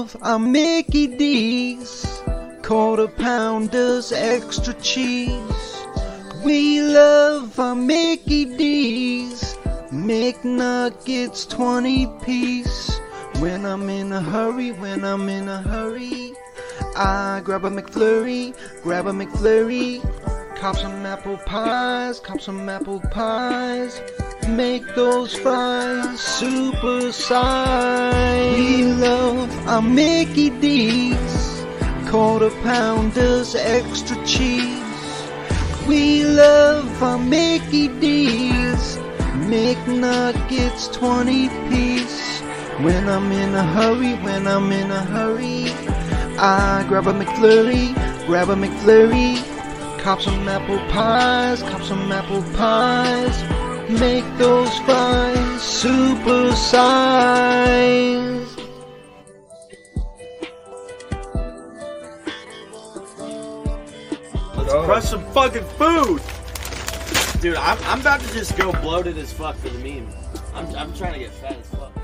love our Mickey D's, quarter pounders, extra cheese. We love our Mickey D's, McNuggets 20-piece. When I'm in a hurry, I grab a McFlurry, cop some apple pies, make those fries super size. We love our Mickey D's, quarter pounders, extra cheese. We love our Mickey D's, McNuggets 20-piece. When I'm in a hurry, I grab a McFlurry, cop some apple pies, make those fries super size. Let's crush some fucking food! Dude, I'm about to just go bloated as fuck for the meme. I'm trying to get fat as fuck.